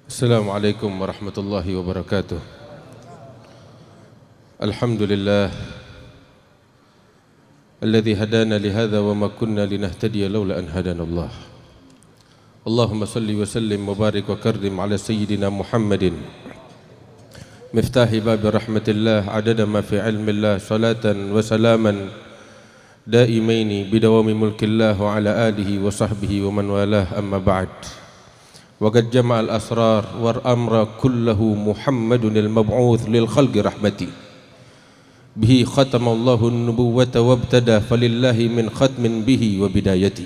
Assalamualaikum warahmatullahi wabarakatuh. Alhamdulillah alladzi hadana lihadza wa ma kunna linahtadiya laula an hadana Allah. Allahumma salli wa sallim wa barik wa karrim ala sayyidina Muhammadin miftahi babi rahmatillah adada ma fi ilmillah salatan wa salaman daimaini bidawami mulkillah wa ala alihi wa sahbihi wa man walah amma ba'd. وقد جمع الأسرار والأمر كله محمد المبعوث للخلق رحمتي به ختم الله النبوة وابتدى فلله من ختم به وبدايتي.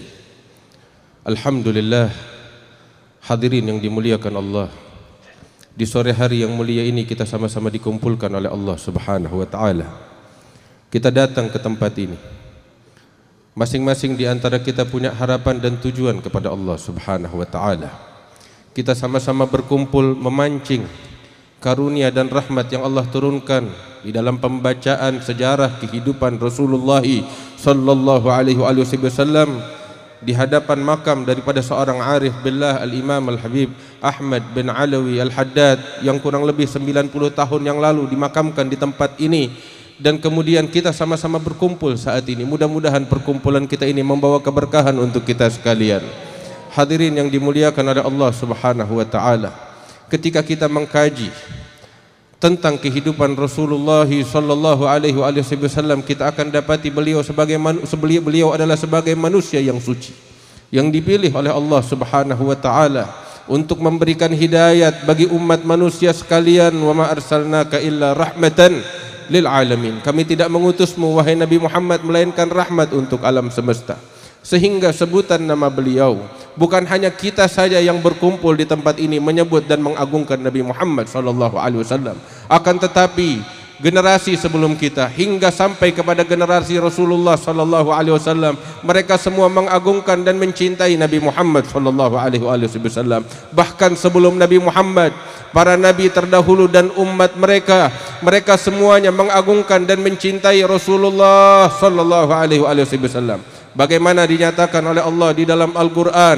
Alhamdulillah, hadirin yang dimuliakan Allah, di sore hari yang mulia ini kita sama-sama dikumpulkan oleh Allah Subhanahu wa taala. Kita datang ke tempat ini, masing-masing di antara kita punya harapan dan tujuan kepada Allah Subhanahu wa taala. Kita sama-sama berkumpul memancing karunia dan rahmat yang Allah turunkan di dalam pembacaan sejarah kehidupan Rasulullah sallallahu alaihi wasallam di hadapan makam daripada seorang arif billah al-Imam al-Habib Ahmad bin Alawi al-Haddad yang kurang lebih 90 tahun yang lalu dimakamkan di tempat ini. Dan kemudian kita sama-sama berkumpul saat ini. Mudah-mudahan perkumpulan kita ini membawa keberkahan untuk kita sekalian. Hadirin yang dimuliakan oleh Allah Subhanahu wa taala, ketika kita mengkaji tentang kehidupan Rasulullah sallallahu alaihi wasallam, kita akan dapati beliau adalah sebagai manusia yang suci, yang dipilih oleh Allah Subhanahu wa taala untuk memberikan hidayat bagi umat manusia sekalian. Wa ma arsalnaka illa rahmatan lil alamin. Kami tidak mengutusmu wahai Nabi Muhammad melainkan rahmat untuk alam semesta. Sehingga sebutan nama beliau bukan hanya kita saja yang berkumpul di tempat ini menyebut dan mengagungkan Nabi Muhammad sallallahu alaihi wasallam, akan tetapi generasi sebelum kita hingga sampai kepada generasi Rasulullah sallallahu alaihi wasallam, mereka semua mengagungkan dan mencintai Nabi Muhammad sallallahu alaihi wasallam. Bahkan sebelum Nabi Muhammad, para nabi terdahulu dan umat mereka semuanya mengagungkan dan mencintai Rasulullah sallallahu alaihi wasallam. Bagaimana dinyatakan oleh Allah di dalam Al-Quran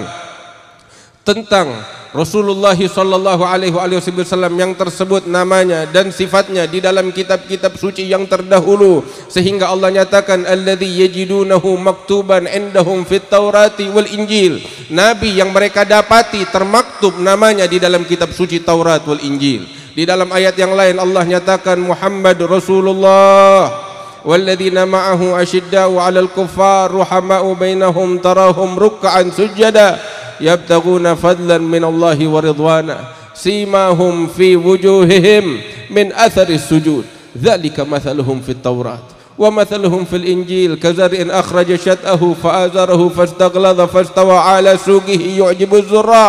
tentang Rasulullah sallallahu alaihi wasallam yang tersebut namanya dan sifatnya di dalam kitab-kitab suci yang terdahulu, sehingga Allah nyatakan alladzi yajidunahu maktuban indahum fit taurati wal injil. Nabi yang mereka dapati termaktub namanya di dalam kitab suci Taurat wal Injil. Di dalam ayat yang lain Allah nyatakan Muhammad Rasulullah والذين معه أشداء على الكفار رحماء بينهم تراهم ركعا سجدا يبتغون فضلا من الله ورضوانا سيماهم في وجوههم من أثر السجود ذلك مثلهم في التوراة ومثلهم في الإنجيل كزرع أخرج شطأه فآزره فاستغلظ فاستوى على سوقه يعجب الزراع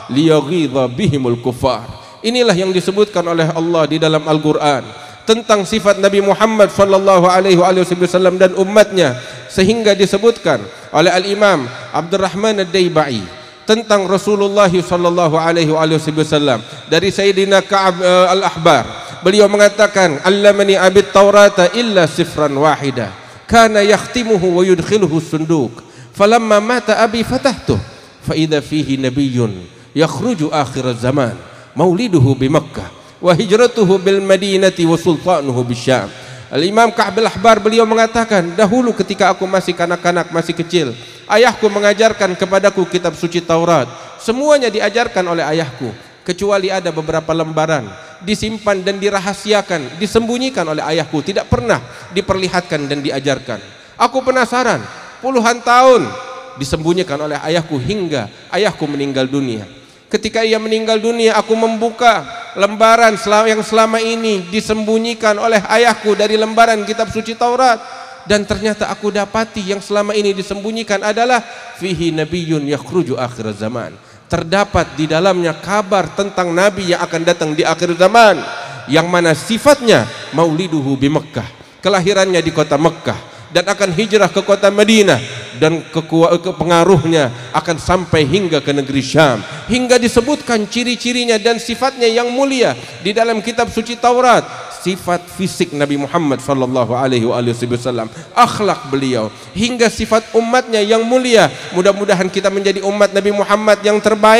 ليغيظ بهم الكفار. Inilah yang disebutkan oleh Allah di dalam Al-Quran tentang sifat Nabi Muhammad sallallahu alaihi wasallam dan umatnya, sehingga disebutkan oleh Al-Imam Abdurrahman Ad-Daibai tentang Rasulullah sallallahu alaihi wasallam dari Sayyidina Ka'ab al-Ahbar. Beliau mengatakan allamani abit taurata illa sifran wahida kana yakhtimuhu wa yudkhiluhu sunduq falamma mata abi fatahtuh fa idza fihi nabiyyun yakhruju akhir zaman mauliduhu bi Makkah wa hijratuhu bil Madinati wa sultanuhu bisyam. Al-Imam Ka'ab al-Ahbar beliau mengatakan, dahulu ketika aku masih kanak-kanak, masih kecil, ayahku mengajarkan kepadaku kitab suci Taurat. Semuanya diajarkan oleh ayahku, kecuali ada beberapa lembaran disimpan dan dirahasiakan, disembunyikan oleh ayahku, tidak pernah diperlihatkan dan diajarkan. Aku penasaran, puluhan tahun disembunyikan oleh ayahku hingga ayahku meninggal dunia. Ketika ia meninggal dunia, aku membuka lembaran yang selama ini disembunyikan oleh ayahku dari lembaran kitab suci Taurat, dan ternyata aku dapati yang selama ini disembunyikan adalah fihi nabiyyun yakhruju akhir zaman. Terdapat di dalamnya kabar tentang nabi yang akan datang di akhir zaman, yang mana sifatnya mauliduhu bi Makkah, kelahirannya di kota Mekkah, dan akan hijrah ke kota Madinah, dan pengaruhnya akan sampai hingga ke negeri Syam, hingga disebutkan ciri-cirinya dan sifatnya yang mulia di dalam kitab suci Taurat. Sifat fisik Nabi Muhammad sallallahu alaihi wasallam, akhlak beliau, hingga sifat umatnya yang mulia. Mudah-mudahan kita menjadi umat Nabi Muhammad yang terbaik,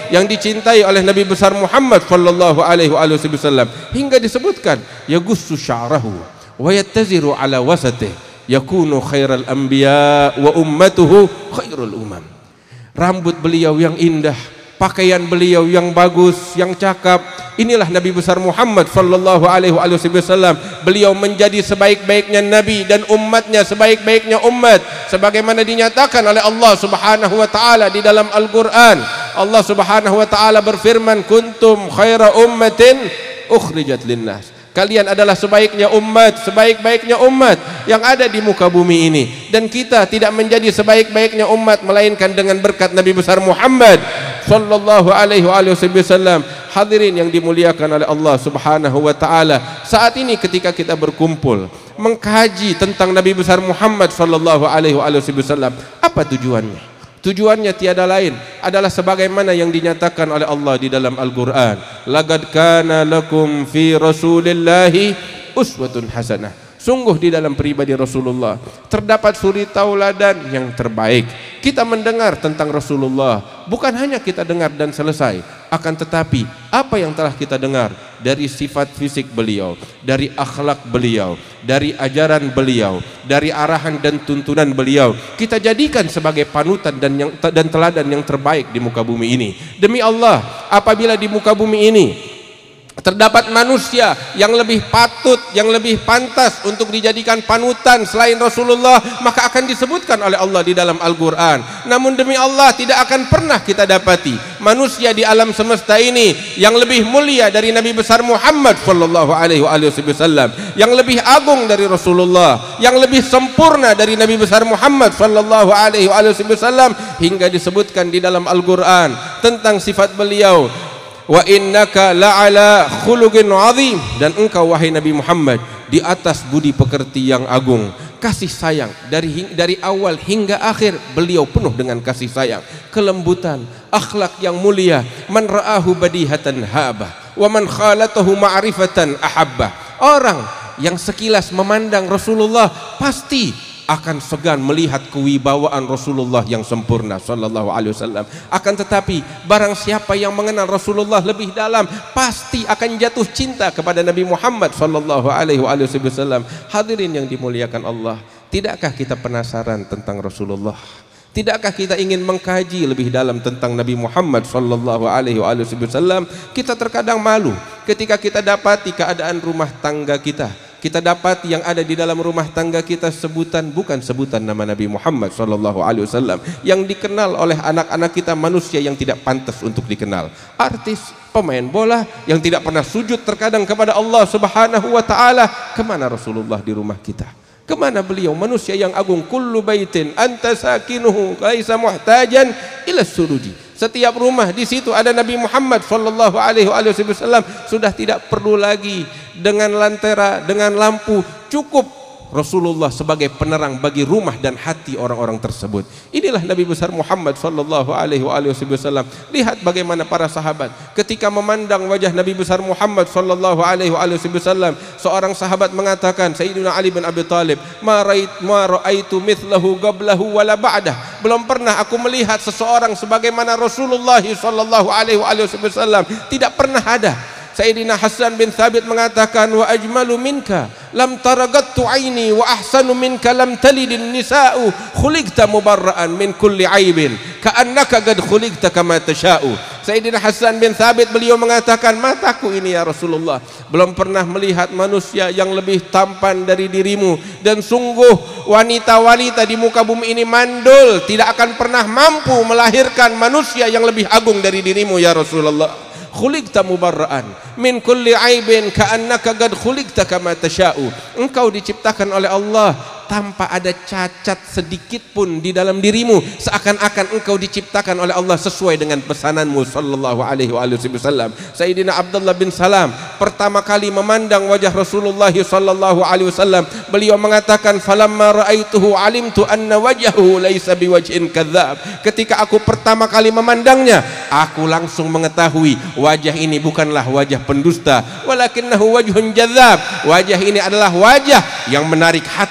yang dicintai oleh Nabi besar Muhammad sallallahu alaihi wasallam, hingga disebutkan yagussu sya'rahu wa yattaziru ala wasatih yakunu khairal anbiya wa ummatuhu khairul umam. Rambut beliau yang indah, pakaian beliau yang bagus, yang cakap, inilah Nabi besar Muhammad sallallahu alaihi wasallam. Beliau menjadi sebaik-baiknya nabi dan umatnya sebaik-baiknya umat, sebagaimana dinyatakan oleh Allah Subhanahu wa taala di dalam Al-Qur'an. Allah Subhanahu wa taala berfirman, kuntum khaira ummatin ukhrijat linnas. Kalian adalah sebaiknya umat, sebaik-baiknya umat yang ada di muka bumi ini. Dan kita tidak menjadi sebaik-baiknya umat melainkan dengan berkat Nabi besar Muhammad sallallahu alaihi wasallam. Hadirin yang dimuliakan oleh Allah Subhanahu wa taala, saat ini ketika kita berkumpul mengkaji tentang Nabi besar Muhammad sallallahu alaihi wasallam, apa tujuannya? Tujuannya tiada lain adalah sebagaimana yang dinyatakan oleh Allah di dalam Al-Qur'an, laqad kana lakum fi rasulillahi uswatun hasanah. Sungguh di dalam pribadi Rasulullah terdapat suri tauladan yang terbaik. Kita mendengar tentang Rasulullah, bukan hanya kita dengar dan selesai, akan tetapi apa yang telah kita dengar dari sifat fisik beliau, dari akhlak beliau, dari ajaran beliau, dari arahan dan tuntunan beliau, kita jadikan sebagai panutan dan teladan yang terbaik di muka bumi ini. Demi Allah, apabila di muka bumi ini terdapat manusia yang lebih patut, yang lebih pantas untuk dijadikan panutan selain Rasulullah, maka akan disebutkan oleh Allah di dalam Al-Quran. Namun demi Allah, tidak akan pernah kita dapati manusia di alam semesta ini yang lebih mulia dari Nabi besar Muhammad sallallahu alaihi wasallam, yang lebih agung dari Rasulullah, yang lebih sempurna dari Nabi besar Muhammad sallallahu alaihi wasallam, hingga disebutkan di dalam Al-Quran tentang sifat beliau, wa innaka la'ala khuluqin azim, dan engkau wahai Nabi Muhammad di atas budi pekerti yang agung. Kasih sayang dari awal hingga akhir beliau penuh dengan kasih sayang, kelembutan, akhlak yang mulia. Man ra'ahu badihatan haba wa man khalatahu ma'rifatan ahabba. Orang yang sekilas memandang Rasulullah pasti akan segan melihat kewibawaan Rasulullah yang sempurna sallallahu alaihi wasallam. Akan tetapi barang siapa yang mengenal Rasulullah lebih dalam, pasti akan jatuh cinta kepada Nabi Muhammad sallallahu alaihi wasallam. Hadirin yang dimuliakan Allah, tidakkah kita penasaran tentang Rasulullah? Tidakkah kita ingin mengkaji lebih dalam tentang Nabi Muhammad sallallahu alaihi wasallam? Kita terkadang malu ketika kita dapati keadaan rumah tangga kita. Kita dapat yang ada di dalam rumah tangga kita bukan sebutan nama Nabi Muhammad sallallahu alaihi wasallam, yang dikenal oleh anak-anak kita manusia yang tidak pantas untuk dikenal. Artis, pemain bola yang tidak pernah sujud terkadang kepada Allah Subhanahu wa taala. Kemana Rasulullah di rumah kita? Kemana beliau, manusia yang agung? Kullu baitin anta sakinuhu laisa muhtajan ila suruji. Setiap rumah di situ ada Nabi Muhammad sallallahu alaihi wasallam, sudah tidak perlu lagi dengan lentera, dengan lampu, cukup Rasulullah sebagai penerang bagi rumah dan hati orang-orang tersebut. Inilah Nabi besar Muhammad sallallahu alaihi wasallam. Lihat bagaimana para sahabat ketika memandang wajah Nabi besar Muhammad sallallahu alaihi wasallam. Seorang sahabat mengatakan, Sayyidina Ali bin Abi Thalib, ma ra'aitu mithlahu qablahu wala ba'dah. Belum pernah aku melihat seseorang sebagaimana Rasulullah sallallahu alaihi wasallam, tidak pernah ada. Sayyidina Hasan bin Thabit mengatakan, wa ajmalu minka lam taragattu aini wa ahsanu minka lam talidin nisa'u khuliqta mubarra'an min kulli aibin ka'annaka qad khuliqta kama tasha'u. Sayyidina Hasan bin Thabit beliau mengatakan, mataku ini ya Rasulullah belum pernah melihat manusia yang lebih tampan dari dirimu, dan sungguh wanita-wanita di muka bumi ini mandul, tidak akan pernah mampu melahirkan manusia yang lebih agung dari dirimu ya Rasulullah. Khuliqta mubarra'an min kulli aibin ka'annaka qad khuliqta kama tasha'u. Engkau diciptakan oleh Allah tanpa ada cacat sedikit pun di dalam dirimu, seakan-akan engkau diciptakan oleh Allah sesuai dengan pesananmu sallallahu alaihi wasallam. Sayyidina Abdullah bin Salam pertama kali memandang wajah Rasulullah sallallahu alaihi wasallam, beliau mengatakan, falamma ra'aituhu alimtu anna wajhahu laisa biwajhin kadzab. Ketika aku pertama kali memandangnya, aku langsung mengetahui wajah ini bukanlah wajah pendusta, walakinnahu wajhun jadzab. Wajah ini adalah wajah yang menarik hati setiap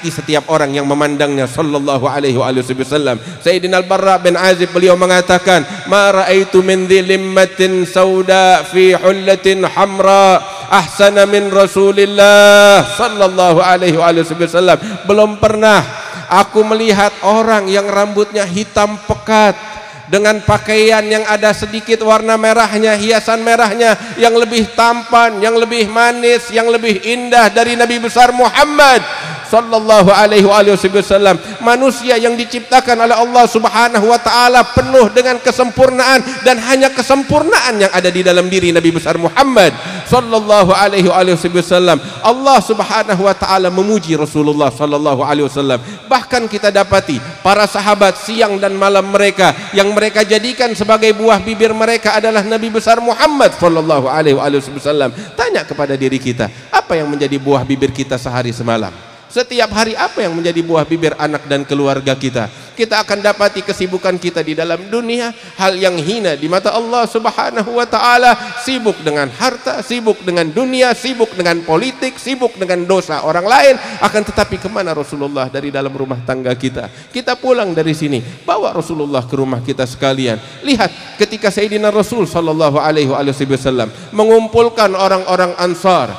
orang yang memandangnya sallallahu alaihi wasallam. Sayyidina Al-Barra bin Azib beliau mengatakan, "Ma ra'aitu min dhilimmatin sauda fi hullatin hamra ahsana min Rasulillah sallallahu alaihi wasallam." Belum pernah aku melihat orang yang rambutnya hitam pekat dengan pakaian yang ada sedikit warna merahnya, hiasan merahnya, yang lebih tampan, yang lebih manis, yang lebih indah dari Nabi besar Muhammad sallallahu alaihi wasallam. Manusia yang diciptakan oleh Allah Subhanahu wa taala penuh dengan kesempurnaan, dan hanya kesempurnaan yang ada di dalam diri Nabi besar Muhammad sallallahu alaihi wasallam. Allah Subhanahu wa taala memuji Rasulullah sallallahu alaihi wasallam. Bahkan kita dapati para sahabat siang dan malam mereka yang mereka jadikan sebagai buah bibir mereka adalah Nabi besar Muhammad sallallahu alaihi wasallam. Tanya kepada diri kita, apa yang menjadi buah bibir kita sehari semalam? Setiap hari apa yang menjadi buah bibir anak dan keluarga kita? Kita akan dapati kesibukan kita di dalam dunia hal yang hina di mata Allah Subhanahu wa taala, sibuk dengan harta, sibuk dengan dunia, sibuk dengan politik, sibuk dengan dosa orang lain. Akan tetapi kemana Rasulullah dari dalam rumah tangga kita? Kita pulang dari sini, bawa Rasulullah ke rumah kita sekalian. Lihat ketika Sayyidina Rasul sallallahu alaihi wasallam mengumpulkan orang-orang Ansar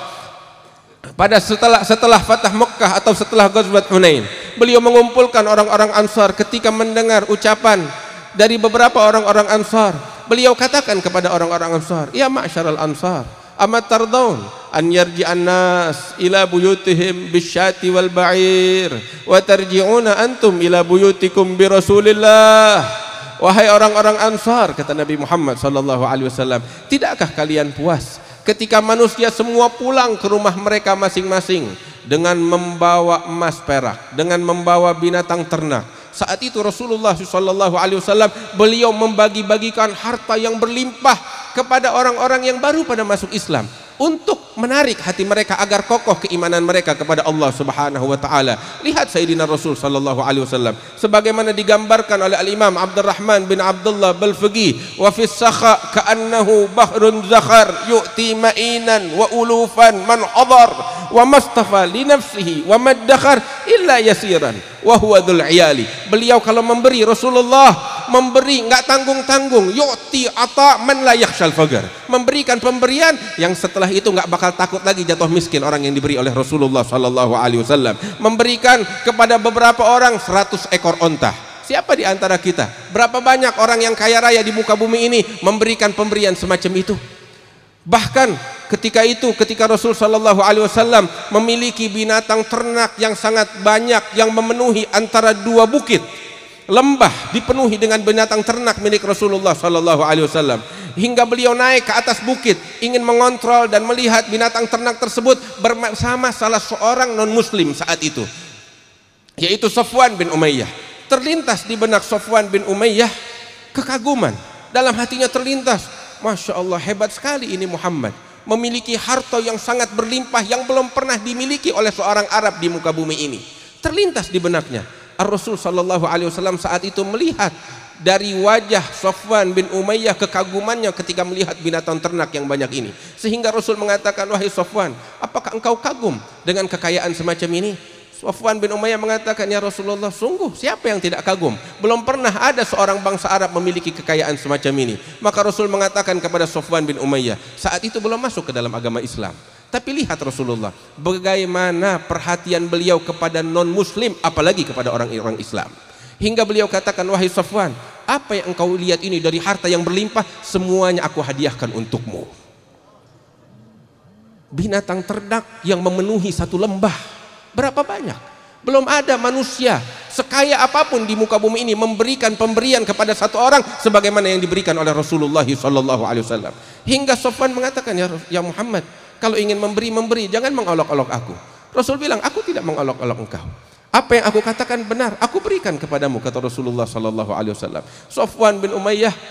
pada setelah Fatah Mekah atau setelah Ghazwat Hunain, beliau mengumpulkan orang-orang Ansar. Ketika mendengar ucapan dari beberapa orang-orang Ansar, beliau katakan kepada orang-orang Ansar, "Ya ma'syaral Ansar, amat tardaun an yarji'an nas ila buyutihim bisyati wal ba'ir wa tarji'una antum ila buyutikum bi Rasulillah." Wahai orang-orang Ansar, kata Nabi Muhammad sallallahu alaihi wasallam, tidakkah kalian puas ketika manusia semua pulang ke rumah mereka masing-masing dengan membawa emas perak, dengan membawa binatang ternak? Saat itu Rasulullah sallallahu alaihi wasallam beliau membagi-bagikan harta yang berlimpah kepada orang-orang yang baru pada masuk Islam, untuk menarik hati mereka agar kokoh keimanan mereka kepada Allah Subhanahu wa taala. Lihat Sayyidina Rasul sallallahu alaihi wasallam sebagaimana digambarkan oleh Al-Imam Abdurrahman bin Abdullah Balfaqi, "Wa fis sakha ka'annahu bahrun zakhar yu'ti ma'inan wa ulufan man hadar wa mastafa li nafsihi wa maddakhar illa yasiran wa huwa dzul iyali." Beliau kalau memberi, Rasulullah memberi enggak tanggung-tanggung, yu'ti ata man la yakhshal faqr, memberikan pemberian yang setelah itu enggak bakal takut lagi jatuh miskin orang yang diberi oleh Rasulullah sallallahu alaihi wasallam. Memberikan kepada beberapa orang 100 ekor onta. Siapa di antara kita, berapa banyak orang yang kaya raya di muka bumi ini memberikan pemberian semacam itu? Bahkan ketika Rasul sallallahu alaihi wasallam memiliki binatang ternak yang sangat banyak yang memenuhi antara dua bukit, lembah dipenuhi dengan binatang ternak milik Rasulullah sallallahu alaihi wasallam, hingga beliau naik ke atas bukit ingin mengontrol dan melihat binatang ternak tersebut bersama salah seorang non muslim saat itu, yaitu Safwan bin Umayyah. Terlintas di benak Safwan bin Umayyah kekaguman. Dalam hatinya terlintas, Masya Allah, hebat sekali ini Muhammad, memiliki harta yang sangat berlimpah yang belum pernah dimiliki oleh seorang Arab di muka bumi ini. Terlintas di benaknya. Ar-Rasul sallallahu alaihi wasallam saat itu melihat dari wajah Safwan bin Umayyah kekagumannya ketika melihat binatang ternak yang banyak ini, sehingga Rasul mengatakan, "Wahai Safwan, apakah engkau kagum dengan kekayaan semacam ini?" Safwan bin Umayyah mengatakan, "Ya Rasulullah, sungguh siapa yang tidak kagum? Belum pernah ada seorang bangsa Arab memiliki kekayaan semacam ini." Maka Rasul mengatakan kepada Safwan bin Umayyah, saat itu belum masuk ke dalam agama Islam, tapi lihat Rasulullah bagaimana perhatian beliau kepada non muslim, apalagi kepada orang-orang Islam, hingga beliau katakan, "Wahai Safwan, apa yang engkau lihat ini dari harta yang berlimpah, semuanya aku hadiahkan untukmu." Binatang ternak yang memenuhi satu lembah, berapa banyak? Belum ada manusia sekaya apapun di muka bumi ini memberikan pemberian kepada satu orang sebagaimana yang diberikan oleh Rasulullah sallallahu alaihi wasallam. Hingga Safwan mengatakan, "Ya Muhammad, kalau ingin memberi, jangan mengolok-olok aku." Rasul bilang, "Aku tidak mengolok-olok engkau. Apa yang aku katakan benar, aku berikan kepadamu," kata Rasulullah sallallahu alaihi wasallam. Safwan bin Umayyah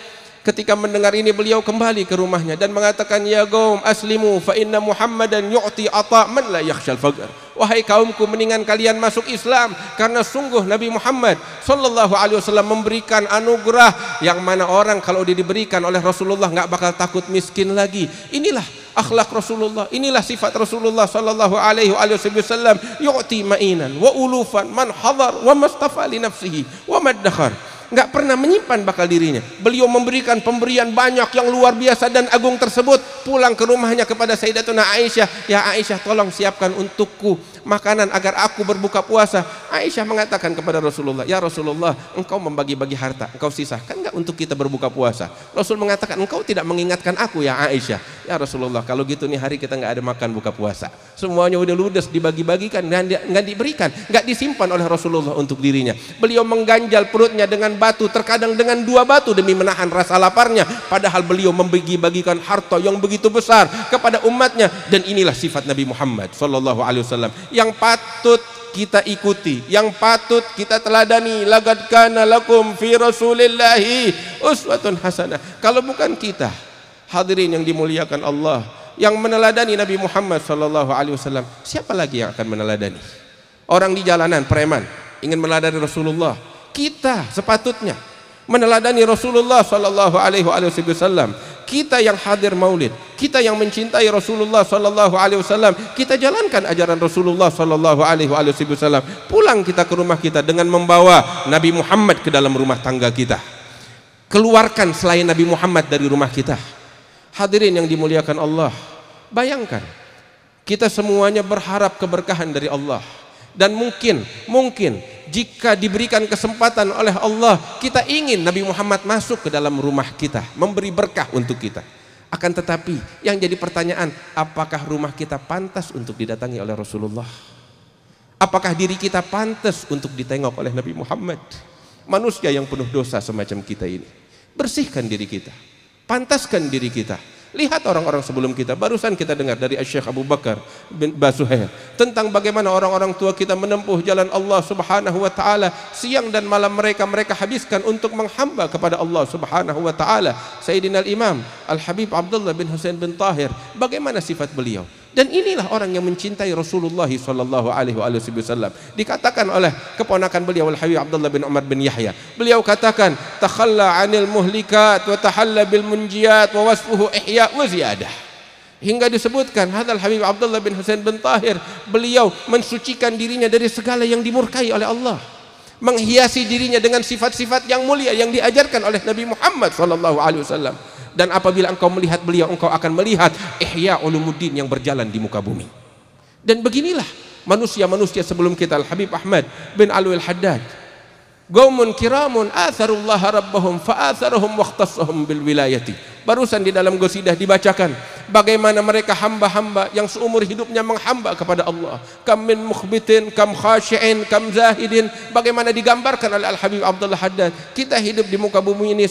Ketika mendengar ini beliau kembali ke rumahnya dan mengatakan, ya qaum aslimu fa inna Muhammadan yu'ti ata man la yakhshal faqr. Wahai kaumku, mendingan kalian masuk Islam, karena sungguh Nabi Muhammad sallallahu alaihi wasallam memberikan anugerah yang mana orang kalau diberikan oleh Rasulullah nggak bakal takut miskin lagi. Inilah akhlak Rasulullah, inilah sifat Rasulullah sallallahu alaihi wasallam, yu'ti ma'inan wa ulufan man hadar wa mastafa li nafsihi wa maddakhar. Enggak pernah menyimpan bakal dirinya. Beliau memberikan pemberian banyak yang luar biasa dan agung tersebut. Pulang ke rumahnya kepada Sayyidatuna Aisyah, ya Aisyah, tolong siapkan untukku makanan agar aku berbuka puasa. Aisyah mengatakan kepada Rasulullah, ya Rasulullah, engkau membagi-bagi harta, engkau sisahkan enggak untuk kita berbuka puasa? Rasul mengatakan, engkau tidak mengingatkan aku ya Aisyah. Ya Rasulullah, kalau gitu nih hari kita enggak ada makan buka puasa. Semuanya udah ludes, dibagi-bagikan dan enggak diberikan, enggak disimpan oleh Rasulullah untuk dirinya. Beliau mengganjal perutnya dengan batu, terkadang dengan 2 batu demi menahan rasa laparnya, padahal beliau membagi-bagikan harta yang begitu besar kepada umatnya. Dan inilah sifat Nabi Muhammad sallallahu alaihi wasallam yang patut kita ikuti, yang patut kita teladani. Laqad kana lakum fi rasulillahi uswatun hasanah. Kalau bukan kita, hadirin yang dimuliakan Allah, yang meneladani Nabi Muhammad sallallahu alaihi wasallam, siapa lagi yang akan meneladani? Orang di jalanan, preman, ingin meneladani Rasulullah. Kita sepatutnya meneladani Rasulullah sallallahu alaihi wasallam. Kita yang hadir maulid, kita yang mencintai Rasulullah sallallahu alaihi wasallam, kita jalankan ajaran Rasulullah sallallahu alaihi wasallam. Pulang kita ke rumah kita dengan membawa Nabi Muhammad ke dalam rumah tangga kita. Keluarkan selain Nabi Muhammad dari rumah kita. Hadirin yang dimuliakan Allah, bayangkan kita semuanya berharap keberkahan dari Allah. Dan mungkin jika diberikan kesempatan oleh Allah, kita ingin Nabi Muhammad masuk ke dalam rumah kita, memberi berkah untuk kita. Akan tetapi yang jadi pertanyaan, apakah rumah kita pantas untuk didatangi oleh Rasulullah? Apakah diri kita pantas untuk ditengok oleh Nabi Muhammad? Manusia yang penuh dosa semacam kita ini, bersihkan diri kita, pantaskan diri kita. Lihat orang-orang sebelum kita. Barusan kita dengar dari Syekh Abu Bakar bin Basuhail tentang bagaimana orang-orang tua kita menempuh jalan Allah subhanahu wa ta'ala. Siang dan malam mereka habiskan untuk menghamba kepada Allah subhanahu wa ta'ala. Sayyidina al-Imam Al-Habib Abdullah bin Husain bin Tahir, bagaimana sifat beliau? Dan inilah orang yang mencintai Rasulullah sallallahu alaihi wasallam. Dikatakan oleh keponakan beliau Al-Habib Abdullah bin Umar bin Yahya, beliau katakan, takhalla 'anil muhlikat wa tahalla bil munjiyat wa wasfuhu ihya wa ziyadah. Hingga disebutkan hadal Habib Abdullah bin Husain bin Tahir, beliau mensucikan dirinya dari segala yang dimurkai oleh Allah, menghiasi dirinya dengan sifat-sifat yang mulia yang diajarkan oleh Nabi Muhammad sallallahu alaihi wasallam. Dan apabila engkau melihat beliau, engkau akan melihat Ihya Ulumuddin yang berjalan di muka bumi. Dan beginilah manusia-manusia sebelum kita. Al-Habib Ahmad bin Alwi Al-Haddad, qaumun kiramun atharullah rabbahum fa'atharuhum waqtasahum bil wilayati. Barusan di dalam qasidah dibacakan bagaimana mereka hamba-hamba yang seumur hidupnya menghamba kepada Allah. Kam min mukhbitin, kam khashi'in, kam zahidin. Bagaimana digambarkan oleh Al-Habib Abdullah Haddad. Kita hidup di muka bumi ini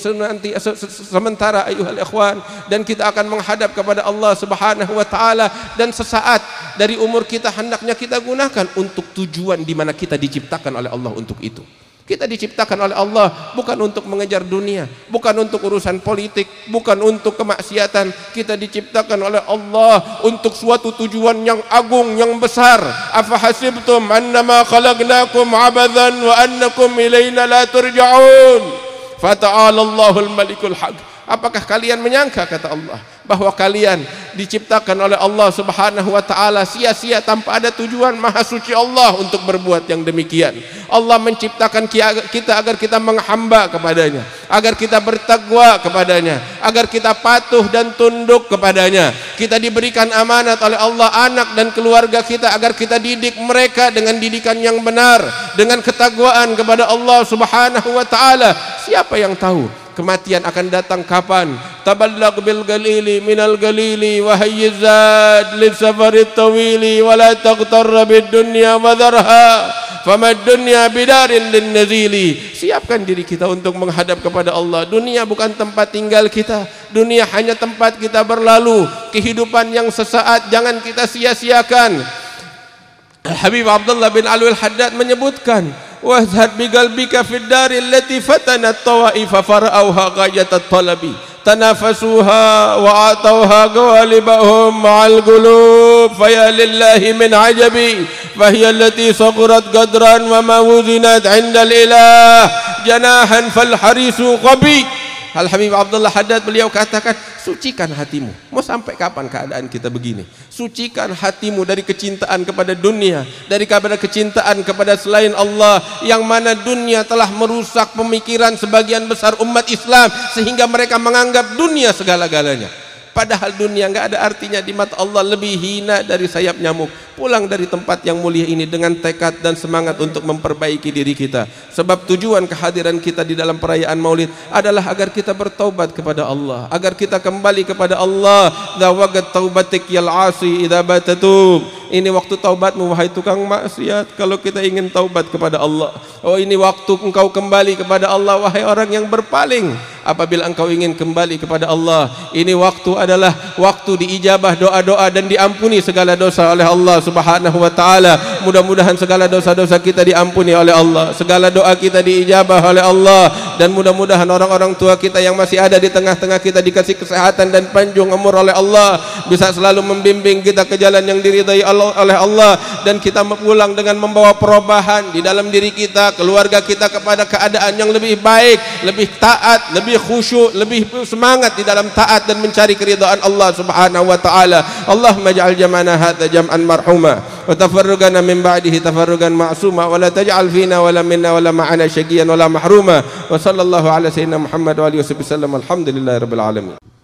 sementara ayuhal ikhwan, dan kita akan menghadap kepada Allah subhanahu wa ta'ala. Dan sesaat dari umur kita hendaknya kita gunakan untuk tujuan di mana kita diciptakan oleh Allah untuk itu. Kita diciptakan oleh Allah bukan untuk mengejar dunia, bukan untuk urusan politik, bukan untuk kemaksiatan. Kita diciptakan oleh Allah untuk suatu tujuan yang agung, yang besar. Afahasibtum annama khalaqnakum abathan wa annakum ilaina la turja'un. Fata'ala Allahul Malikul Haq. Apakah kalian menyangka, kata Allah, bahwa kalian diciptakan oleh Allah subhanahu wa ta'ala sia-sia tanpa ada tujuan? Maha suci Allah untuk berbuat yang demikian. Allah menciptakan kita agar kita menghamba kepadanya, agar kita bertakwa kepadanya, agar kita patuh dan tunduk kepadanya. Kita diberikan amanat oleh Allah anak dan keluarga kita agar kita didik mereka dengan didikan yang benar, dengan ketakwaan kepada Allah subhanahu wa ta'ala. Siapa yang tahu kematian akan datang kapan? Taballag bil galili minal galili wa hayyizad lis safarit tawili wa la taghtarra bid dunya wa dharha famad dunya bidarin lin nazili. Siapkan diri kita untuk menghadap kepada Allah. Dunia bukan tempat tinggal kita, dunia hanya tempat kita berlalu. Kehidupan yang sesaat jangan kita sia-siakan. Habib Abdullah bin Alwi Al-Haddad menyebutkan, wazhad bi qalbika fid dari allati fatanat tawaifa farauha ghayatat talabi. tanafasuha wa atauha ghalibahum ma'al qulub faya lillahi min ajabi fahiya allati saqurat qadran wa ma wuzinat 'inda al-ilah janahan fal harisu qabi. Al-Habib Abdullah Haddad beliau katakan, sucikan hatimu. Mau sampai kapan keadaan kita begini? Sucikan hatimu dari kecintaan kepada dunia, dari kecintaan kepada selain Allah, yang mana dunia telah merusak pemikiran sebagian besar umat Islam sehingga mereka menganggap dunia segala-galanya. Padahal dunia enggak ada artinya di mata Allah, lebih hina dari sayap nyamuk. Pulang dari tempat yang mulia ini dengan tekad dan semangat untuk memperbaiki diri kita. Sebab tujuan kehadiran kita di dalam perayaan Maulid adalah agar kita bertaubat kepada Allah, agar kita kembali kepada Allah. Dawagat taubatik yal asi idza batatum. Ini waktu taubatmu wahai tukang maksiat, kalau kita ingin taubat kepada Allah. Oh, ini waktu engkau kembali kepada Allah wahai orang yang berpaling. Apabila engkau ingin kembali kepada Allah, ini waktu adalah waktu diijabah doa-doa dan diampuni segala dosa oleh Allah Subhanahu wa taala. Mudah-mudahan segala dosa-dosa kita diampuni oleh Allah, segala doa kita diijabah oleh Allah, dan mudah-mudahan orang-orang tua kita yang masih ada di tengah-tengah kita dikasih kesehatan dan panjang umur oleh Allah, bisa selalu membimbing kita ke jalan yang diridai oleh Allah, dan kita pulang dengan membawa perubahan di dalam diri kita, keluarga kita kepada keadaan yang lebih baik, lebih taat, lebih khusyuk, lebih semangat di dalam taat dan mencari keridhaan Allah Subhanahu wa taala. Allahumma ja'al jam'ana hadza jam'an marhuma wa tafarrugana min ba'dihi tafarrugan ma'suma wa la taj'al fina wa la minna wa la ma'ana syaqiyan wa la mahruma. Wa sallallahu ala sayyidina Muhammad wa alihi wasallam. Alhamdulillahirabbil alamin.